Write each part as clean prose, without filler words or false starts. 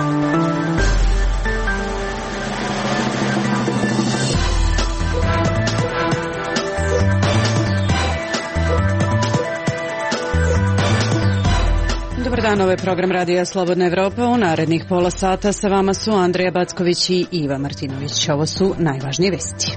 Dobar dan, ovo je program Radija Slobodna Evropa. U narednih pola sata sa vama su Andrija Backović i Iva Martinović. Ovo su najvažnije vesti.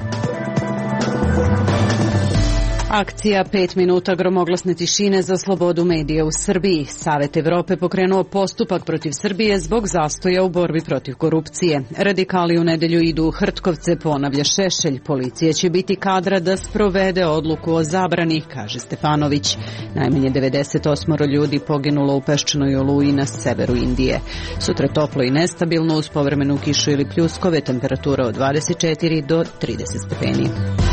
Akcija 5 minuta gromoglasne tišine za slobodu medija u Srbiji. Savet Evrope pokrenuo postupak protiv Srbije zbog zastoja u borbi protiv korupcije. Radikali u nedelju idu u Hrtkovce, ponavlja Šešelj. Policija će biti kadra da sprovede odluku o zabrani, kaže Stefanović. Najmanje 98 ljudi poginulo u peščanoj oluji na severu Indije. Sutra toplo i nestabilno uz povremenu kišu ili pljuskove, temperatura od 24 do 30 stepeni.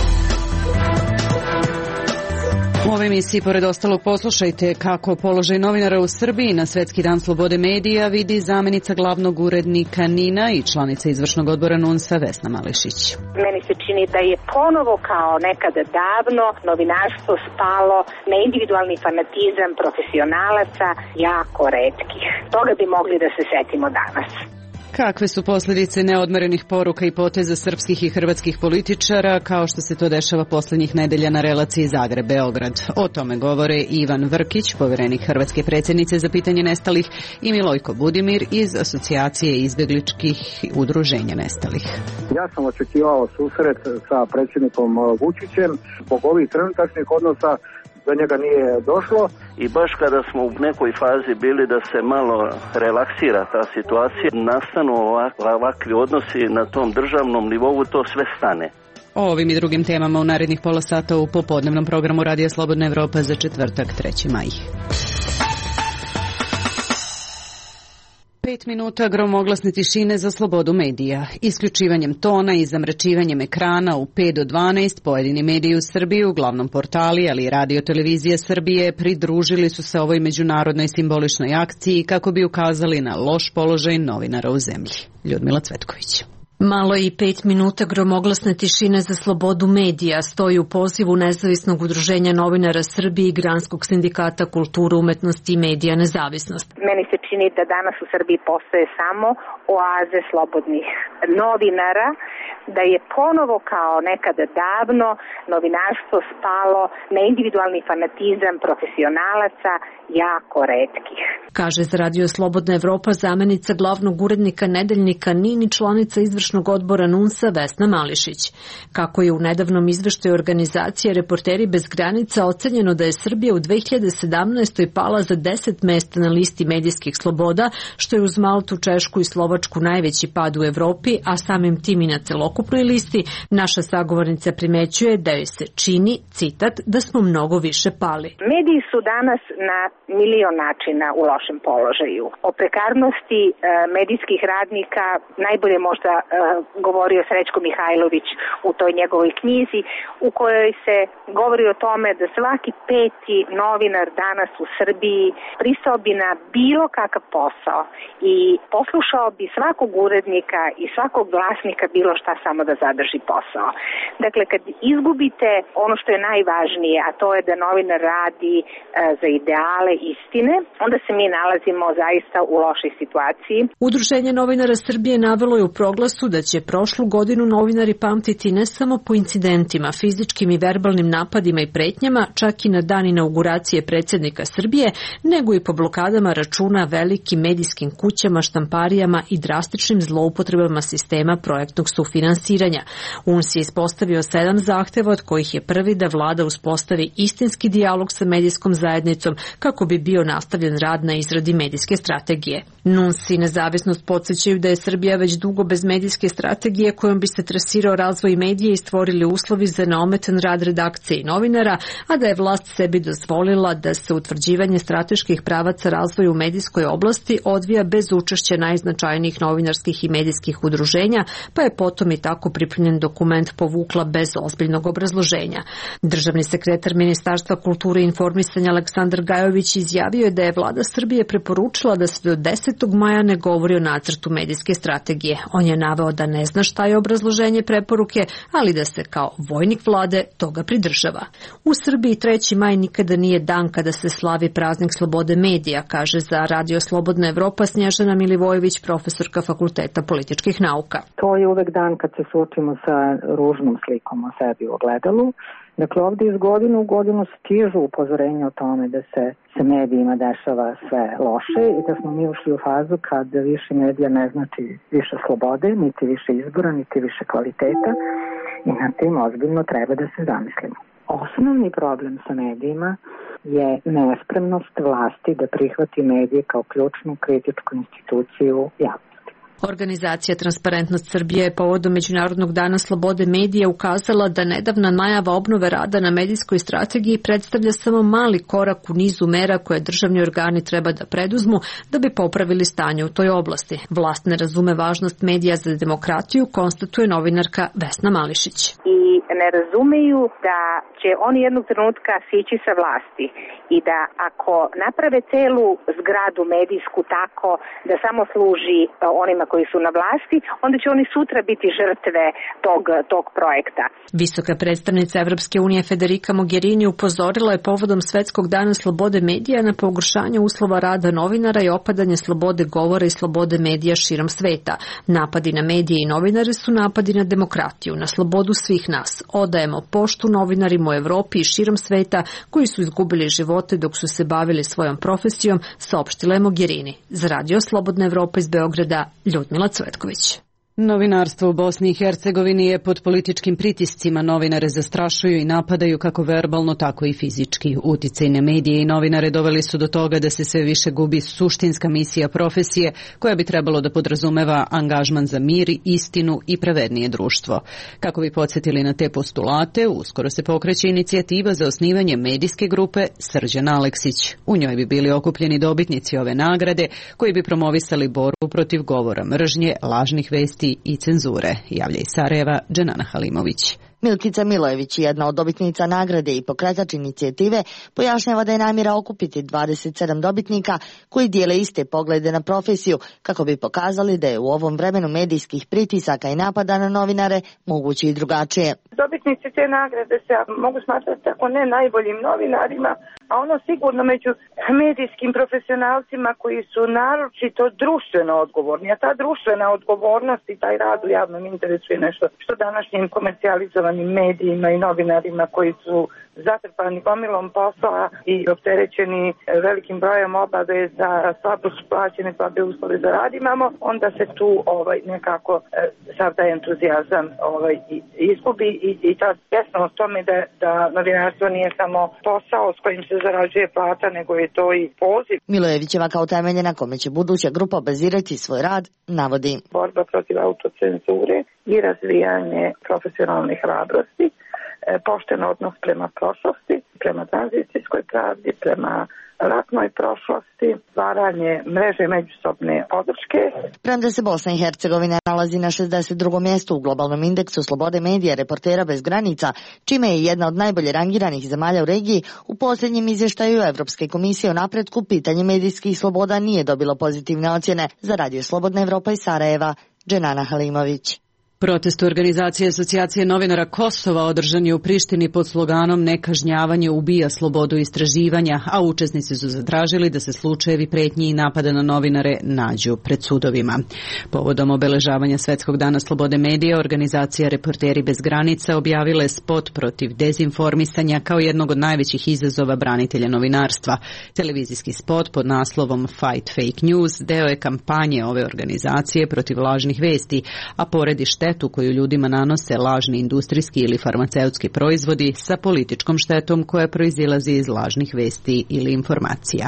U ovoj emisiji, pored ostalog, poslušajte kako položaj novinara u Srbiji na Svetski dan slobode medija vidi zamenica glavnog urednika NIN-a i članica izvršnog odbora NUNS-a Vesna Mališić. Meni se čini da je ponovo kao nekada davno novinarstvo spalo na individualni fanatizam profesionalaca jako retkih. Toga bi mogli da se setimo danas. Kakve su posljedice neodmerenih poruka i poteza srpskih i hrvatskih političara, kao što se to dešava posljednjih nedelja na relaciji Zagreb-Beograd? O tome govore Ivan Vrkić, poverenik hrvatske predsjednice za pitanje nestalih, i Milojko Budimir iz Asocijacije izbjegličkih udruženja nestalih. Ja sam očekivao susret sa predsjednikom Vučićem zbog ovih trenutačnih odnosa. Do njega nije došlo. I baš kada smo u nekoj fazi bili da se malo relaksira ta situacija, nastanu ovakvi odnosi na tom državnom nivou, to sve stane. O ovim i drugim temama u narednih pola sata u popodnevnom programu Radija Slobodna Evropa za četvrtak 3. maj. 5 minuta gromoglasne tišine za slobodu medija. Isključivanjem tona i zamračivanjem ekrana u 5 do 12 pojedini mediji u Srbiji, uglavnom portali, ali i Radio Televizija Srbije, pridružili su se ovoj međunarodnoj simboličnoj akciji kako bi ukazali na loš položaj novinara u zemlji. Ljudmila Cvetković. Malo i 5 minuta gromoglasne tišine za slobodu medija stoji u pozivu Nezavisnog udruženja novinara Srbije i Granskog sindikata kulture, umetnosti i medija Nezavisnost. Meni se čini da danas u Srbiji postoje samo oaze slobodnih novinara, da je ponovo kao nekada davno novinarstvo spalo na individualni fanatizam profesionalaca jako retkih. Kaže za Radio Slobodna Evropa zamenica glavnog urednika nedeljnika NIN i članica izvršnog odbora NUNS-a Vesna Mališić. Kako je u nedavnom izveštaju organizacije Reporteri bez granica ocenjeno da je Srbija u 2017. pala za 10 mesta na listi medijskih sloboda, što je uz Maltu, Češku i Slovačku najveći pad u Evropi, a samim tim i na celokupnoj listi, naša sagovornica primećuje da joj se čini, citat, da smo mnogo više pali. Mediji su danas na milion načina u lošem položaju. O prekarnosti medijskih radnika najbolje možda govorio Srećko Mihajlović u toj njegovoj knjizi, u kojoj se govori o tome da svaki 5. novinar danas u Srbiji pristao bi na bilo kakav posao i poslušao bi svakog urednika i svakog glasnika bilo šta samo da zadrži posao. Dakle, kad izgubite ono što je najvažnije, a to je da novinar radi za ideale istine, onda se mi nalazimo zaista u lošoj situaciji. Udruženje novinara Srbije navelo je u proglasu da će prošlu godinu novinari pamtiti ne samo po incidentima, fizičkim i verbalnim napadima i pretnjama, čak i na dan inauguracije predsjednika Srbije, nego i po blokadama računa velikim medijskim kućama, štamparijama i drastičnim zloupotrebama sistema projektnog sufinansiranja. UNS je ispostavio 7 zahteva, od kojih je prvi da vlada uspostavi istinski dijalog sa medijskom zajednicom kako bi bio nastavljen rad na izradi medijske strategije. NUNS i Nezavisnost podsjećaju da je Srbija već dugo bez medijske strategije kojom bi se trasirao razvoj medije i stvorili uslovi za neometan rad redakcije i novinara, a da je vlast sebi dozvolila da se utvrđivanje strateških pravaca razvoja u medijskoj oblasti odvija bez učešća najznačajnijih novinarskih i medijskih udruženja, pa je potom i tako pripremljen dokument povukla bez ozbiljnog obrazloženja. Državni sekretar Ministarstva kulture i informisanja Aleksandar Gajović izjavio je da je vlada Srbije preporučila da se do 10. maja ne govori o nacrtu medijske strategije. On je naveo da ne zna šta je obrazloženje preporuke, ali da se kao vojnik vlade toga pridržava. U Srbiji 3. maj nikada nije dan kada se slavi praznik slobode medija, kaže za Radio Slobodna Evropa Snježana Milivojević, profesor profesorka Fakulteta političkih nauka. To je uvek dan kad se suočimo sa ružnom slikom o sebi u ogledalu. Dakle, ovdje iz godine u godinu stižu upozorenja o tome da se medijima dešava sve loše i da smo mi ušli u fazu kad više medija ne znači više slobode, niti više izbora, niti više kvaliteta i na tim ozbiljno treba da se zamislimo. Osnovni problem sa medijima je nespremnost vlasti da prihvati medije kao ključnu kritičku instituciju javnosti. Organizacija Transparentnost Srbije je povodom Međunarodnog dana slobode medija ukazala da nedavna najava obnove rada na medijskoj strategiji predstavlja samo mali korak u nizu mera koje državni organi treba da preduzmu da bi popravili stanje u toj oblasti. Vlast ne razume važnost medija za demokratiju, konstatuje novinarka Vesna Mališić. I ne razumeju da će oni jednog trenutka sići sa vlasti i da ako naprave celu zgradu medijsku tako da samo služi onima koji su na vlasti, onda će oni sutra biti žrtve tog projekta. Visoka predstavnica Evropske unije Federica Mogherini upozorila je povodom Svetskog dana slobode medija na pogoršanje uslova rada novinara i opadanje slobode govora i slobode medija širom sveta. Napadi na medije i novinare su napadi na demokratiju, na slobodu svih nas. Odajemo poštu novinarima u Evropi i širom sveta koji su izgubili živote dok su se bavili svojom profesijom, saopštila je Mogherini. Za Radio Slobodna Evropa iz Beograda, Ljudmila Cvetković. Novinarstvo u Bosni i Hercegovini je pod političkim pritiscima. Novinare zastrašuju i napadaju kako verbalno, tako i fizički. Uticajne medije i novinare doveli su do toga da se sve više gubi suštinska misija profesije koja bi trebalo da podrazumeva angažman za mir, istinu i pravednije društvo. Kako bi podsjetili na te postulate, uskoro se pokreće inicijativa za osnivanje medijske grupe Srđan Aleksić. U njoj bi bili okupljeni dobitnici ove nagrade koji bi promovisali borbu protiv govora mržnje, lažnih vesti i cenzure, javlja iz Sarajeva Dženana Halimović. Milkica Milojević, jedna od dobitnica nagrade i pokretač inicijative, pojašnjava da je namjera okupiti 27 dobitnika koji dijele iste poglede na profesiju kako bi pokazali da je u ovom vremenu medijskih pritisaka i napada na novinare moguće i drugačije. Dobitnici te nagrade se mogu smatrati ako ne najboljim novinarima, a ono sigurno među medijskim profesionalcima koji su naročito društveno odgovorni. A ta društvena odgovornost i taj rad u javnom interesu je nešto što današnjim komercijalizovanim medijima i novinarima koji su zatrpani gomilom posla i opterećeni velikim brojem obaveza, slabo su plaćene, slabe uslove za rad imamo, onda se tu nekako sav taj entuzijazam izgubi i ta svjesnost tome da novinarstvo nije samo posao s kojim se zarađuje plata, nego je to i poziv. Milojevićeva kao temelje na kome će buduća grupa bazirati svoj rad navodi: borba protiv autocenzure i razvijanje profesionalne hrabrosti, pošten odnos prema prošlosti, prema tranzicijskoj pravdi, prema ratnoj prošlosti, stvaranje mreže međusobne podrške. Premda se Bosna i Hercegovina nalazi na 62. mjestu u globalnom indeksu slobode medija Reportera bez granica, čime je jedna od najbolje rangiranih zemalja u regiji, u posljednjem izvještaju Evropske komisije o napretku pitanje medijskih sloboda nije dobilo pozitivne ocjene. Za Radio Slobodna Evropa iz Sarajeva, Dženana Halimović. Protest u organizacije Asocijacije novinara Kosova održan je u Prištini pod sloganom "Nekažnjavanje ubija slobodu istraživanja", a učesnici su zatražili da se slučajevi pretnji i napada na novinare nađu pred sudovima. Povodom obeležavanja Svetskog dana slobode medija, organizacija Reporteri bez granica objavila je spot protiv dezinformisanja kao jednog od najvećih izazova branitelja novinarstva. Televizijski spot pod naslovom Fight Fake News deo je kampanje ove organizacije protiv lažnih vesti, a poredi štetu koju ljudima nanose lažni industrijski ili farmaceutski proizvodi sa političkom štetom koja proizilazi iz lažnih vesti ili informacija.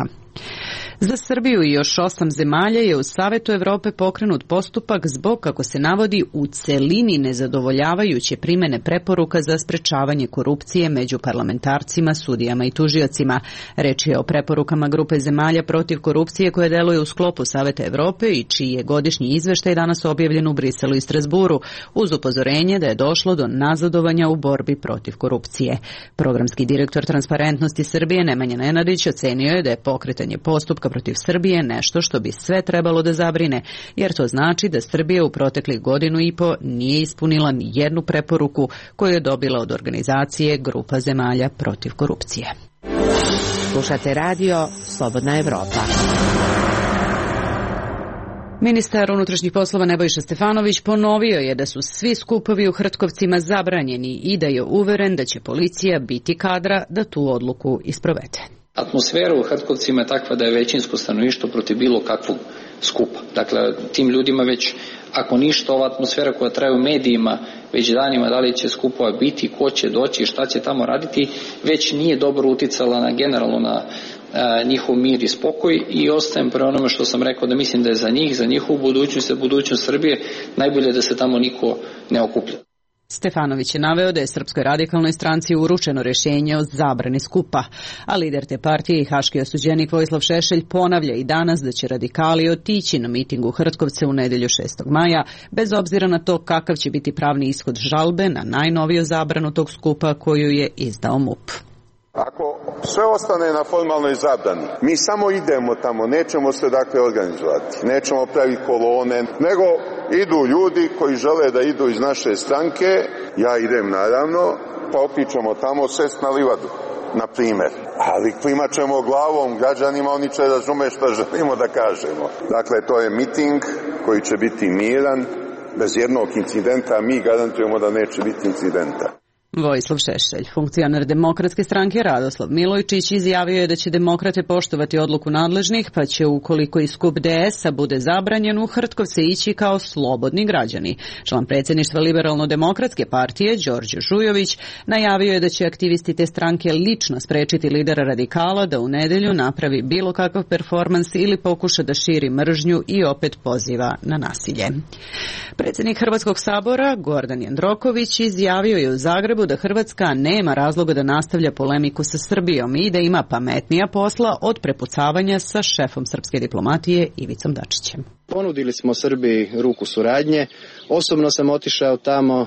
Za Srbiju i još 8 zemalja je u Savetu Evrope pokrenut postupak zbog, kako se navodi, u celini nezadovoljavajuće primene preporuka za sprečavanje korupcije među parlamentarcima, sudijama i tužiocima. Reč je o preporukama grupe zemalja protiv korupcije koje deluje u sklopu Saveta Evrope i čiji je godišnji izveštaj danas objavljen u Briselu i Strasburu, uz upozorenje da je došlo do nazadovanja u borbi protiv korupcije. Programski direktor Transparentnosti Srbije Nemanja Nenadić ocenio je da je pokretanje postupka protiv Srbije nešto što bi sve trebalo da zabrine, jer to znači da Srbija u proteklih 1.5 godina nije ispunila ni jednu preporuku koju je dobila od organizacije Grupa zemalja protiv korupcije. Slušate radio Slobodna Evropa. Ministar unutrašnjih poslova Nebojša Stefanović ponovio je da su svi skupovi u Hrtkovcima zabranjeni i da je uveren da će policija biti kadra da tu odluku isprovede. Atmosfera u Hrtkovcima je takva da je većinsko stanovništvo protiv bilo kakvog skupa. Dakle, tim ljudima već, ako ništa, ova atmosfera koja traje u medijima već danima, da li će skupova biti, ko će doći, šta će tamo raditi, već nije dobro uticala generalno na njihov mir i spokoj i ostajem pre onome što sam rekao da mislim da je za njih, za njihovu budućnost i budućnost Srbije najbolje da se tamo niko ne okuplja. Stefanović je naveo da je Srpskoj radikalnoj stranci uručeno rješenje o zabrani skupa, a lider te partije i haški osuđenik Vojislav Šešelj ponavlja i danas da će radikali otići na miting u Hrtkovce u nedjelju 6. maja, bez obzira na to kakav će biti pravni ishod žalbe na najnoviju zabranu tog skupa koju je izdao MUP. Ako sve ostane na formalnoj zabrani, mi samo idemo tamo, nećemo se dakle organizovati, nećemo praviti kolone, nego idu ljudi koji žele da idu iz naše stranke, ja idem naravno, pa otićemo tamo sest na livadu, na primjer. Ali klimat ćemo glavom građanima, oni će razume što želimo da kažemo. Dakle, to je miting koji će biti miran, bez jednog incidenta, mi garantujemo da neće biti incidenta. Vojislav Šešelj, funkcioner Demokratske stranke Radoslav Milojčić, izjavio je da će demokrate poštovati odluku nadležnih, pa će ukoliko i skup DS-a bude zabranjen u Hrtkovce ići kao slobodni građani. Član predsjedništva Liberalno-demokratske partije Đorđe Žujović najavio je da će aktivisti te stranke lično sprečiti lidera radikala da u nedjelju napravi bilo kakav performans ili pokuša da širi mržnju i opet poziva na nasilje. Predsjednik Hrvatskog sabora Gordan Jandroković izjavio je u Zagrebu da Hrvatska nema razloga da nastavlja polemiku sa Srbijom i da ima pametnija posla od prepucavanja sa šefom srpske diplomatije Ivicom Dačićem. Ponudili smo Srbiji ruku suradnje, osobno sam otišao tamo,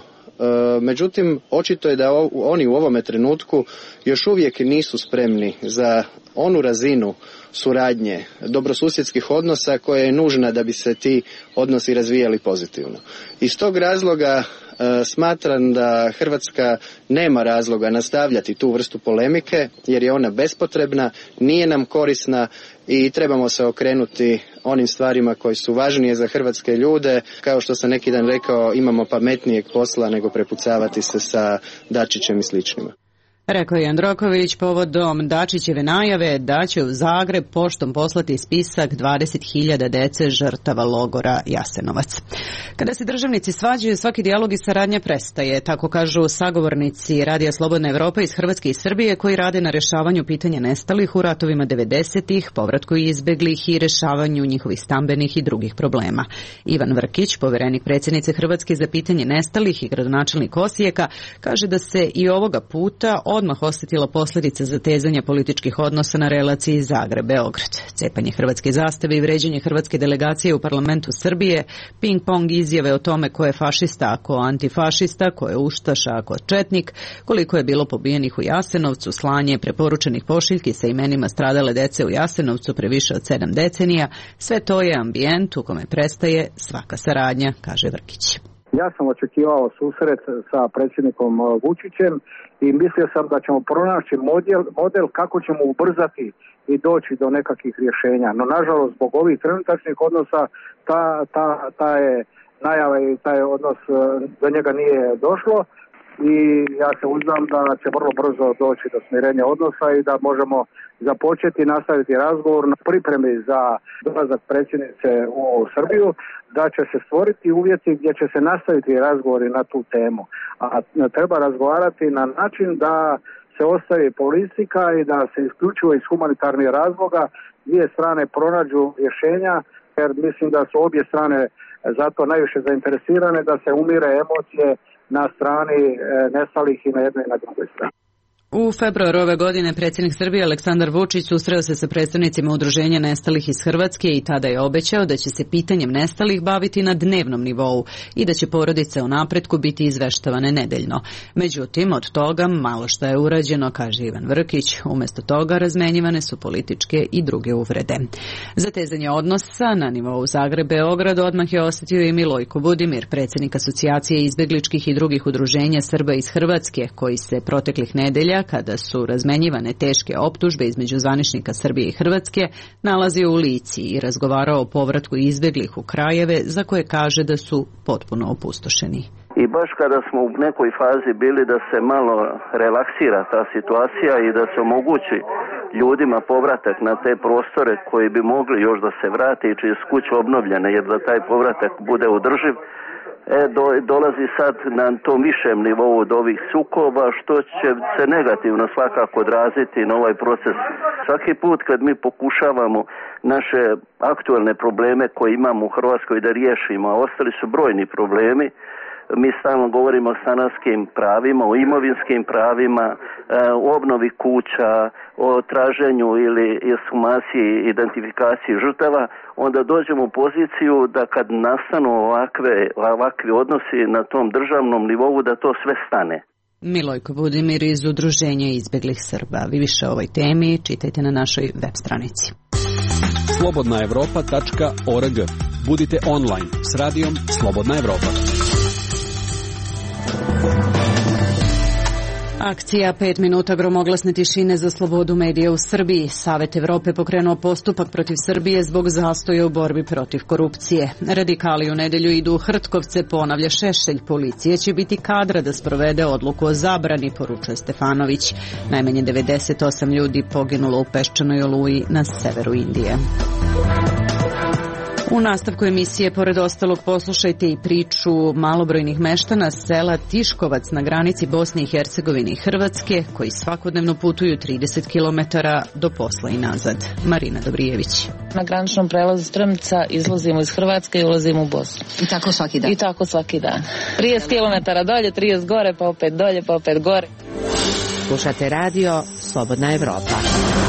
međutim očito je da oni u ovome trenutku još uvijek nisu spremni za onu razinu suradnje, dobrosusjedskih odnosa koja je nužna da bi se ti odnosi razvijali pozitivno. Iz tog razloga smatram da Hrvatska nema razloga nastavljati tu vrstu polemike jer je ona bespotrebna, nije nam korisna i trebamo se okrenuti onim stvarima koji su važnije za hrvatske ljude. Kao što sam neki dan rekao, imamo pametnijeg posla nego prepucavati se sa Dačićem i sličnima. Rekao je Jandroković povodom Dačićeve najave da će u Zagreb poštom poslati spisak 20.000 dece žrtava logora Jasenovac. Kada se državnici svađaju, svaki dijalog i saradnja prestaje, tako kažu sagovornici Radija Slobodna Evropa iz Hrvatske i Srbije koji rade na rješavanju pitanja nestalih u ratovima 90-ih, povratku izbeglih i rješavanju njihovih stambenih i drugih problema. Ivan Vrkić, povjerenik predsjednice Hrvatske za pitanje nestalih i gradonačelnik Osijeka, kaže da se i ovoga puta odmah osjetila posljedica zatezanja političkih odnosa na relaciji Zagreb-Beograd. Cepanje hrvatske zastave i vređanje hrvatske delegacije u parlamentu Srbije, ping-pong izjave o tome ko je fašista, a ko antifašista, ko je ustaša, a ko četnik, koliko je bilo pobijenih u Jasenovcu, slanje preporučenih pošiljki sa imenima stradale dece u Jasenovcu pre više od 7 decenija, sve to je ambijent u kome prestaje svaka saradnja, kaže Vrkić. Ja sam očekivao susret sa predsjednikom Vučićem i mislio sam da ćemo pronaći model kako ćemo ubrzati i doći do nekakvih rješenja. No, nažalost, zbog ovih trenutačnih odnosa ta je najava i taj odnos do njega nije došlo i ja se uzdam da će vrlo brzo doći do smirenja odnosa i da možemo započeti i nastaviti razgovor na pripremi za dolazak predsjednice u Srbiju, da će se stvoriti uvjeti gdje će se nastaviti razgovori na tu temu. A treba razgovarati na način da se ostavi politika i da se isključivo iz humanitarnih razloga dvije strane pronađu rješenja, jer mislim da su obje strane zato najviše zainteresirane da se umire emocije na strani nestalih i na jednoj i na drugoj strani. U februaru ove godine predsjednik Srbije Aleksandar Vučić susreo se sa predstavnicima udruženja nestalih iz Hrvatske i tada je obećao da će se pitanjem nestalih baviti na dnevnom nivou i da će porodice o napretku biti izveštavane nedeljno. Međutim, od toga malo što je urađeno, kaže Ivan Vrkić. Umjesto toga razmenjivane su političke i druge uvrede. Zatezanje odnosa na nivou Zagreb-Beograd odmah je osjetio i Milojko Budimir, predsjednik Asocijacije izbegličkih i drugih udruženja Srba iz Hrvatske, koji se proteklih nedelja maja, kada su razmenjivane teške optužbe između zvaničnika Srbije i Hrvatske, nalazio u Lici i razgovarao o povratku izbeglih u krajeve za koje kaže da su potpuno opustošeni. I baš kada smo u nekoj fazi bili da se malo relaksira ta situacija i da se omogući ljudima povratak na te prostore koji bi mogli još da se vrate i čije su kuće obnovljene, jer da taj povratak bude održiv, dolazi sad na tom višem nivou od ovih sukoba, što će se negativno svakako odraziti na ovaj proces. Svaki put kad mi pokušavamo naše aktualne probleme koje imamo u Hrvatskoj da riješimo, a ostali su brojni problemi, mi stalno govorimo o stanarskim pravima, o imovinskim pravima, o obnovi kuća, o traženju ili ekshumaciji, identifikaciji žrtava, onda dođemo u poziciju da kad nastanu ovakvi odnosi na tom državnom nivou, da to sve stane. Milojko Budimir iz Udruženja izbeglih Srba. Vi više o ovoj temi čitajte na našoj web stranici. slobodnaevropa.org. Budite online s radijom Slobodna Evropa. Akcija 5 minuta gromoglasne tišine za slobodu medija u Srbiji. Savet Evrope pokrenuo postupak protiv Srbije zbog zastoja u borbi protiv korupcije. Radikali u nedelju idu u Hrtkovce, ponavlja Šešelj. Policija će biti kadra da sprovede odluku o zabrani, poručuje Stefanović. Najmanje 98 ljudi poginulo u peščanoj oluji na severu Indije. U nastavku emisije, pored ostalog, poslušajte i priču malobrojnih meštana sela Tiškovac na granici Bosne i Hercegovine i Hrvatske, koji svakodnevno putuju 30 km do posla i nazad. Marina Dobrijević. Na graničnom prelazu Strmica izlazimo iz Hrvatske i ulazimo u Bosnu. I tako svaki dan? I tako svaki dan. 30 km dolje, 30 gore, pa opet dolje, pa opet gore. Slušate radio Slobodna Evropa.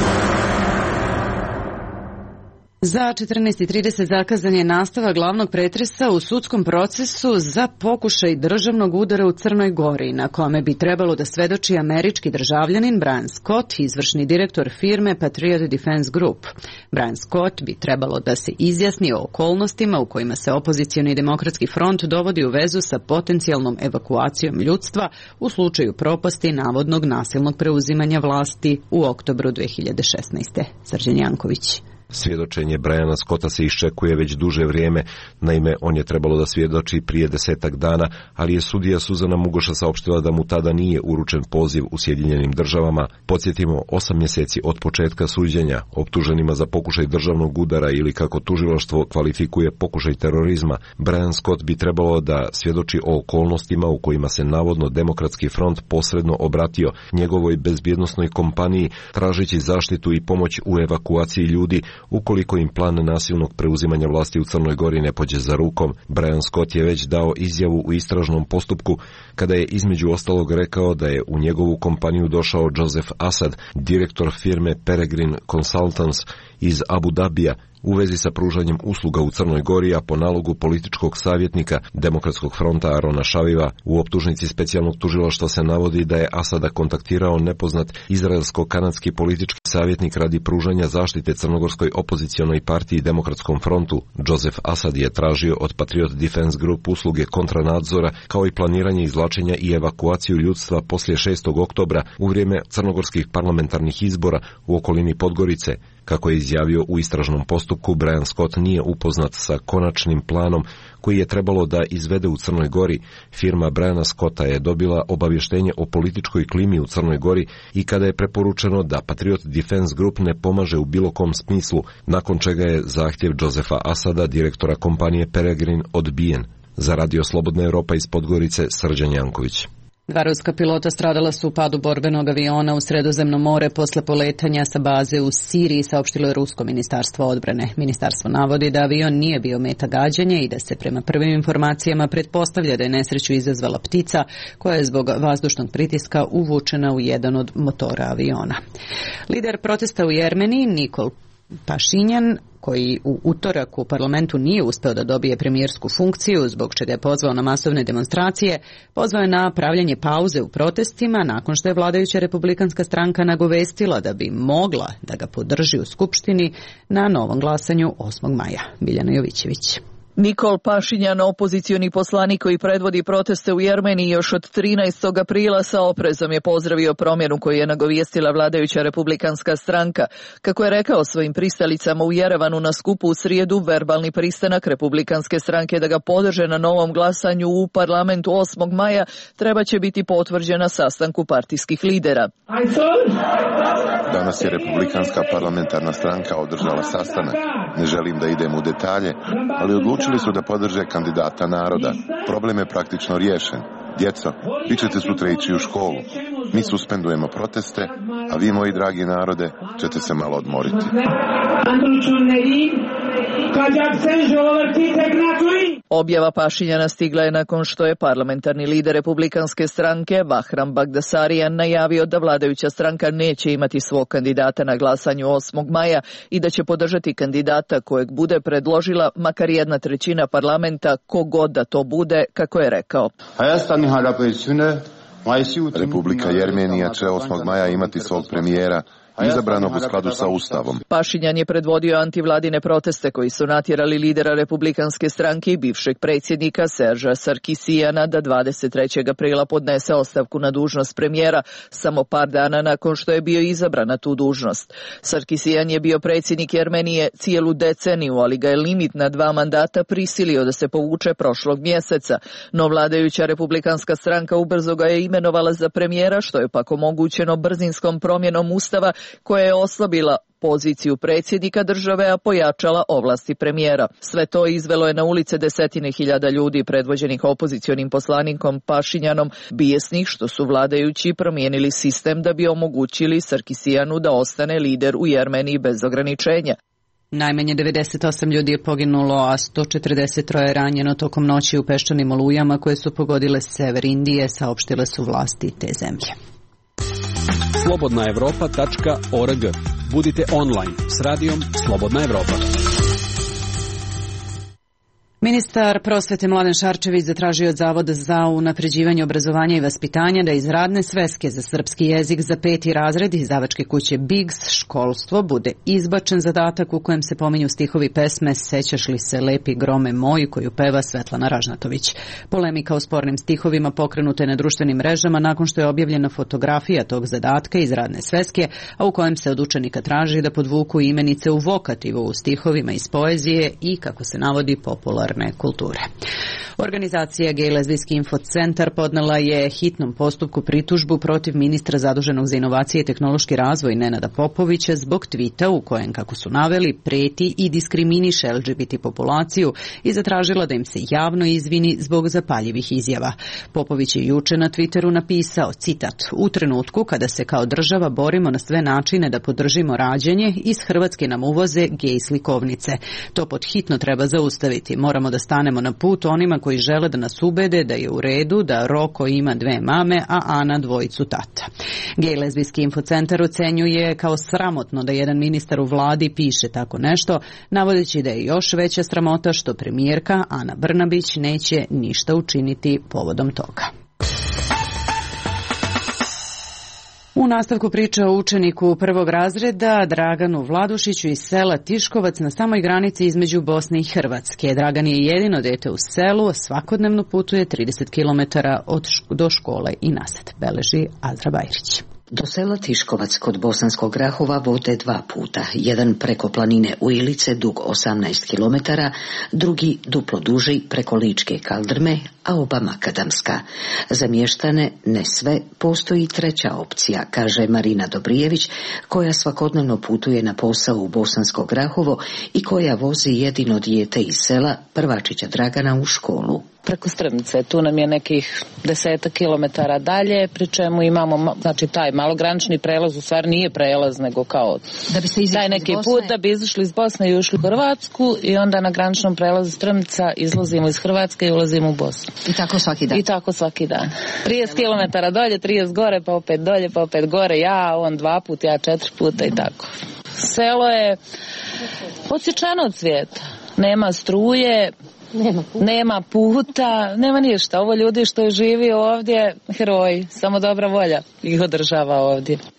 Za 14:30 zakazan je nastavak glavnog pretresa u sudskom procesu za pokušaj državnog udara u Crnoj Gori, na kome bi trebalo da svedoči američki državljanin Brian Scott, izvršni direktor firme Patriot Defense Group. Brian Scott bi trebalo da se izjasni o okolnostima u kojima se opozicioni demokratski front dovodi u vezu sa potencijalnom evakuacijom ljudstva u slučaju propasti navodnog nasilnog preuzimanja vlasti u oktobru 2016. Srđan Janković. Svjedočenje Briana Scotta se iščekuje već duže vrijeme. Naime, on je trebalo da svjedoči prije 10 dana, ali je sudija Suzana Mugoša saopštila da mu tada nije uručen poziv u Sjedinjenim Državama. Podsjetimo, 8 mjeseci od početka suđenja optuženima za pokušaj državnog udara ili kako tužilaštvo kvalifikuje pokušaj terorizma, Brian Scott bi trebalo da svjedoči o okolnostima u kojima se navodno Demokratski front posredno obratio njegovoj bezbjednosnoj kompaniji tražeći zaštitu i pomoć u evakuaciji ljudi ukoliko im plan nasilnog preuzimanja vlasti u Crnoj Gori ne pođe za rukom. Brian Scott je već dao izjavu u istražnom postupku kada je između ostalog rekao da je u njegovu kompaniju došao Joseph Assad, direktor firme Peregrine Consultants iz Abu Dabija, u vezi sa pružanjem usluga u Crnoj Gori, a po nalogu političkog savjetnika Demokratskog fronta Arona Šaviva. U optužnici specijalnog tužilaštva se navodi da je Asada kontaktirao nepoznat izraelsko-kanadski politički savjetnik radi pružanja zaštite crnogorskoj opozicionoj partiji Demokratskom frontu. Joseph Assad je tražio od Patriot Defense Group usluge kontranadzora, kao i planiranje izvlačenja i evakuaciju ljudstva poslije 6. oktobra u vrijeme crnogorskih parlamentarnih izbora u okolini Podgorice. Kako je izjavio u istražnom postupku, Brian Scott nije upoznat sa konačnim planom koji je trebalo da izvede u Crnoj Gori. Firma Briana Scotta je dobila obavještenje o političkoj klimi u Crnoj Gori i kada je preporučeno da Patriot Defense Group ne pomaže u bilo kom smislu, nakon čega je zahtjev Josefa Asada, direktora kompanije Peregrine, odbijen. Za radio Slobodna Evropa iz Podgorice, Srđan Janković. 2 ruska pilota stradala su u padu borbenog aviona u Sredozemno more posle poletanja sa baze u Siriji, saopštilo je Rusko ministarstvo odbrane. Ministarstvo navodi da avion nije bio meta gađanja i da se prema prvim informacijama pretpostavlja da je nesreću izazvala ptica koja je zbog vazdušnog pritiska uvučena u jedan od motora aviona. Lider protesta u Jermeniji, Nikol Pašinjan, koji u utorak u parlamentu nije uspeo da dobije premijersku funkciju, zbog čega je pozvao na masovne demonstracije, pozvao je na pravljanje pauze u protestima nakon što je vladajuća republikanska stranka nagovestila da bi mogla da ga podrži u Skupštini na novom glasanju 8. maja. Biljana Jovićević. Nikol Pašinjan, opozicioni poslanik koji predvodi proteste u Jermeniji još od 13. aprila, sa oprezom je pozdravio promjenu koju je nagovijestila vladajuća republikanska stranka. Kako je rekao svojim pristalicama u Jerevanu na skupu u srijedu, verbalni pristanak republikanske stranke da ga podrže na novom glasanju u parlamentu 8. maja treba će biti potvrđen na sastanku partijskih lidera. Danas je republikanska parlamentarna stranka održala sastanak. Ne želim da idem u detalje, ali odlučili su da podrže kandidata naroda. Problem je praktično riješen. Djeco, vi ćete sutra ići u školu. Mi suspendujemo proteste, a vi, moji dragi narode, ćete se malo odmoriti. Objava Pašinjana stigla je nakon što je parlamentarni lider republikanske stranke Bahram Bagdasarian najavio da vladajuća stranka neće imati svog kandidata na glasanju 8. maja i da će podržati kandidata kojeg bude predložila makar 1/3 parlamenta, kogod da to bude, kako je rekao. Republika Jermenija će 8. maja imati svog premijera, izabranog u skladu sa Ustavom. Pašinjan je predvodio antivladine proteste koji su natjerali lidera republikanske stranke i bivšeg predsjednika Serža Sarkisijana da 23. aprila podnese ostavku na dužnost premijera, samo par dana nakon što je bio izabran na tu dužnost. Sarkisijan je bio predsjednik Jermenije cijelu deceniju, ali ga je limit na 2 mandata prisilio da se povuče prošlog mjeseca. No vladajuća republikanska stranka ubrzo ga je imenovala za premijera, što je pak omogućeno brzinskom promjenom Ustava koja je oslabila poziciju predsjednika države, a pojačala ovlasti premijera. Sve to izvelo je na ulice desetine hiljada ljudi predvođenih opozicionim poslanikom Pašinjanom, bijesnih što su vladajući promijenili sistem da bi omogućili Sarkisijanu da ostane lider u Jermeniji bez ograničenja. Najmanje 98 ljudi je poginulo, a 143 je ranjeno tokom noći u peščanim olujama koje su pogodile sever Indije, saopštile su vlasti te zemlje. Slobodnaevropa.org. Budite online s radijom Slobodna Evropa. Ministar prosvete Mladen Šarčević zatražio od Zavoda za unapređivanje obrazovanja i vaspitanja da iz radne sveske za srpski jezik za 5. razred izdavačke kuće Bigs školstvo bude izbačen zadatak u kojem se pominju stihovi pesme Sećaš li se lepi grome moj koju peva Svetlana Ražnatović. Polemika o spornim stihovima pokrenuta je na društvenim mrežama nakon što je objavljena fotografija tog zadatka iz radne sveske, a u kojem se od učenika traži da podvuku imenice u vokativu u stihovima iz poezije i, kako se navodi, popularne kulture. Organizacija Gej lezbijski infocentar podnela je hitnom postupku pritužbu protiv ministra zaduženog za inovacije i tehnološki razvoj Nenada Popovića zbog tvita u kojem, kako su naveli, preti i diskriminiše LGBT populaciju i zatražila da im se javno izvini zbog zapaljivih izjava. Popović je juče na Twitteru napisao, citat, u trenutku kada se kao država borimo na sve načine da podržimo rađanje, iz Hrvatske nam uvoze gej slikovnice. To pod hitno treba zaustaviti. Moramo da stanemo na put onima koji žele da nas ubede da je u redu da Roko ima 2 mame, a Ana 2 tata. Gej lezbijski infocentar ocenjuje kao sramotno da jedan ministar u vladi piše tako nešto, navodeći da je još veća sramota što premijerka Ana Brnabić neće ništa učiniti povodom toga. U nastavku priče o učeniku 1. razreda Draganu Vladušiću iz sela Tiškovac na samoj granici između Bosne i Hrvatske. Dragan je jedino dete u selu, svakodnevno putuje 30 km do škole i nazad, beleži Azra Bajrić. Do sela Tiškovac kod Bosanskog Grahova vode 2 puta. Jedan preko planine Ujilice dug 18 km, drugi duplo duži preko Ličke Kaldrme, a oba makadamska. Za mještane, ne sve, postoji 3. opcija, kaže Marina Dobrijević, koja svakodnevno putuje na posao u Bosansko Grahovo i koja vozi jedino dijete iz sela prvačića Dragana u školu. Preko Strmce, tu nam je nekih 10 kilometara dalje, pri čemu imamo, znači taj malogranični prelaz, u stvari nije prelaz, nego kao da bi se taj neki put da bi izašli iz Bosne i ušli u Hrvatsku i onda na graničnom prelazu Strmca izlazimo iz Hrvatske i ulazimo u Bosnu. I tako svaki dan? I tako svaki dan. 30 kilometara dolje, 30 gore, pa opet dolje, pa opet gore, ja, on 2 puta, ja 4 puta i tako. Selo je odsječano od svijeta, nema struje, nema puta, nema ništa. Ovo ljudi što živi ovdje, heroji, samo dobra volja ih održava ovdje.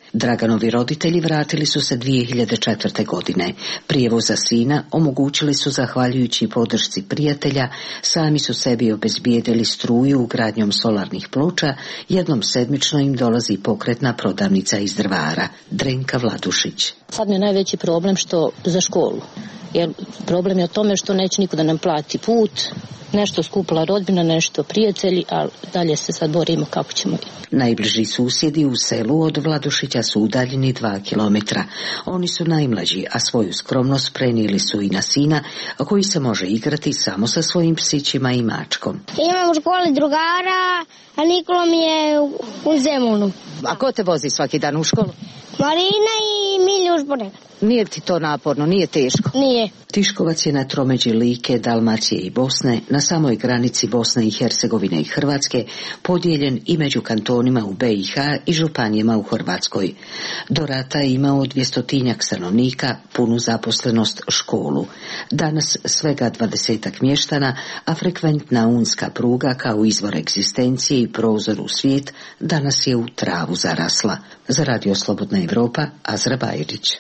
Draganovi roditelji vratili su se 2004. godine. Prijevoz za sina omogućili su zahvaljujući podršci prijatelja, sami su sebi obezbijedili struju ugradnjom solarnih ploča, jednom sedmično im dolazi pokretna prodavnica iz Drvara. Drenka Vladušić. Sad mi je najveći problem što za školu. Jer problem je o tome što neće niko da nam plati put, nešto skupila rodbina, nešto prijatelji, ali dalje se sad borimo kako ćemo. Najbliži susjedi u selu od Vladušića su udaljeni 2 kilometra. Oni su najmlađi, a svoju skromnost prenijeli su i na sina, koji se može igrati samo sa svojim psićima i mačkom. Imam u školi drugara, a Nikola mi je u Zemunu. A ko te vozi svaki dan u školu? Marina i Miljuš ponekad. Nije ti to naporno, nije teško? Nije. Tiškovac je na tromeđi Like, Dalmacije i Bosne, na samoj granici Bosne i Hercegovine i Hrvatske, podijeljen i među kantonima u BiH i županijama u Hrvatskoj. Do rata je imao 200-tinjak stanovnika, punu zaposlenost, školu. Danas svega 20-ak mještana, a frekventna unska pruga kao izvor egzistencije i prozor u svijet danas je u travu zarasla. Za Radio Slobodna Evropa, Azra Bajrić.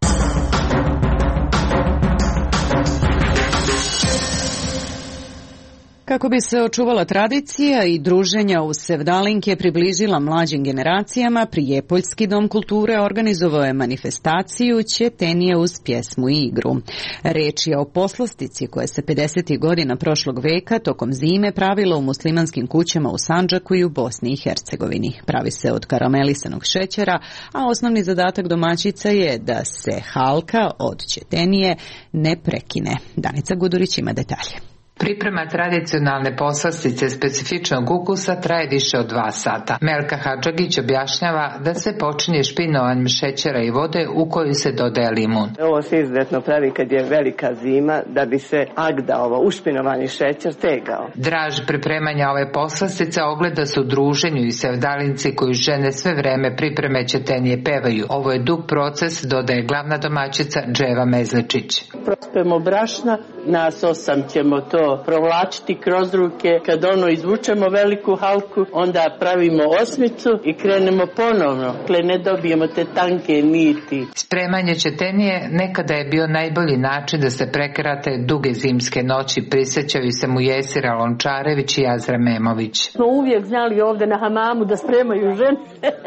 Kako bi se očuvala tradicija i druženja uz sevdalinke približila mlađim generacijama, Prijepoljski dom kulture organizovao je manifestaciju Četenije uz pjesmu i igru. Reč je o poslastici koja se 50. godina prošlog veka tokom zime pravila u muslimanskim kućama u Sandžaku i u Bosni i Hercegovini. Pravi se od karamelisanog šećera, a osnovni zadatak domaćica je da se halka od Četenije ne prekine. Danica Gudurić ima detalje. Priprema tradicionalne poslastice specifičnog ukusa traje više od 2 sata. Melka Hadžagić objašnjava da se počinje špinovanjem šećera i vode u koju se dodaje limun. Ovo se izuzetno pravi kad je velika zima da bi se agda, ušpinovani šećer, tegao. Draž pripremanja ove poslastice ogleda se u druženju i sevdalinci koji žene sve vreme pripreme Četenije pevaju. Ovo je dug proces, dodaje glavna domaćica Dževa Mezličić. Prospemo brašna, nas 8 ćemo to provlačiti kroz ruke. Kad izvučemo veliku halku, onda pravimo osmicu i krenemo ponovno. Ne dobijemo te tanke niti. Spremanje Četenije nekada je bio najbolji način da se prekrate duge zimske noći, prisjećaju se mu Jesira Lončarević i Azra Memović. Smo uvijek znali ovdje na hamamu da spremaju žene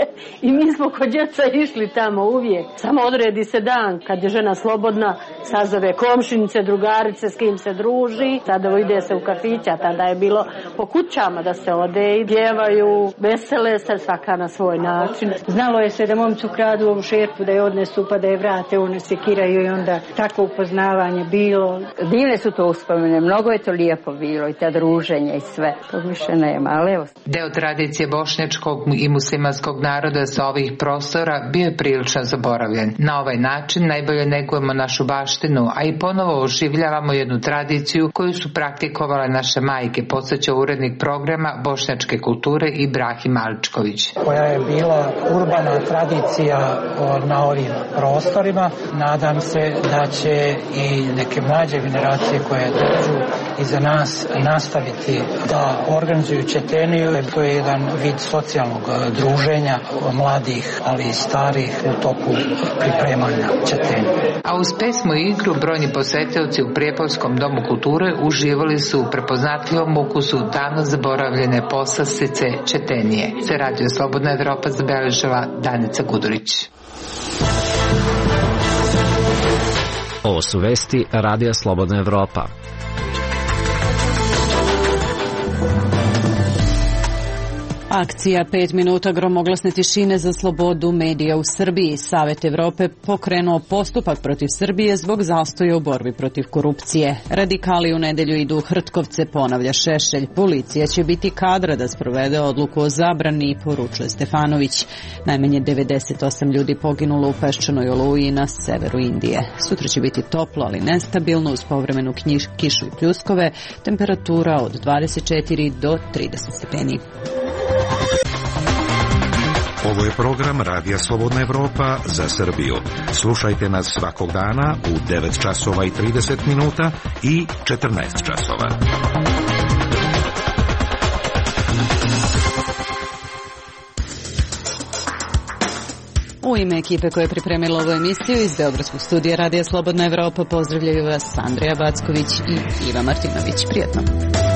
i mi smo kod djeca išli tamo uvijek. Samo odredi se dan kad je žena slobodna, sazove komšinice, drugarice s kim se druži. Sada ide se u kafića, tada je bilo po kućama da se ode i pjevaju, vesele se svaka na svoj način. Znalo je se da momcu kradu ovu šerpu, da je odnesu pa da je vrate, one sekiraju i onda tako upoznavanje bilo. Divne su to uspomene, mnogo je to lijepo bilo i ta druženja i sve. To više nema, ali evo. Deo tradicije bošnjačkog i muslimanskog naroda sa ovih prostora bio je prilično zaboravljen. Na ovaj način najbolje negujemo našu baštinu, a i ponovo oživljavamo jednu tradiciju koju su praktikovale naše majke, podsjeća urednik programa bošnjačke kulture Ibrahim Aličković. Koja je bila urbana tradicija na ovim prostorima. Nadam se da će i neke mlađe generacije koje dođu iza nas nastaviti da organizuju Četeniju. To je jedan vid socijalnog druženja mladih, ali i starih u toku pripremanja Četenije. A uz pesmu i igru brojni posetioci u Prijepoljskom domu kulture uživali su u prepoznatljivom ukusu davno zaboravljene poslastice Četenije. Za Radio Slobodna Evropa zabeležila Danica Gudurić. Ovo su vesti Radija Slobodna Evropa. Akcija 5 minuta gromoglasne tišine za slobodu medija u Srbiji. Savet Evrope pokrenuo postupak protiv Srbije zbog zastoja u borbi protiv korupcije. Radikali u nedelju idu u Hrtkovce, ponavlja Šešelj. Policija će biti kadra da sprovede odluku o zabrani, poručuje Stefanović. Najmanje 98 ljudi poginulo u peščanoj oluji na severu Indije. Sutra će biti toplo, ali nestabilno uz povremenu kišu i pljuskove. Temperatura od 24 do 30 stepeni. Ovo je program Radija Slobodna Evropa za Srbiju. Slušajte nas svakog dana u 9 časova i 30 minuta i 14 časova. U ime ekipe koja je pripremila ovu emisiju iz Beogradskog studija Radija Slobodna Evropa pozdravljaju vas Andrija Backović i Iva Martinović. Prijetno.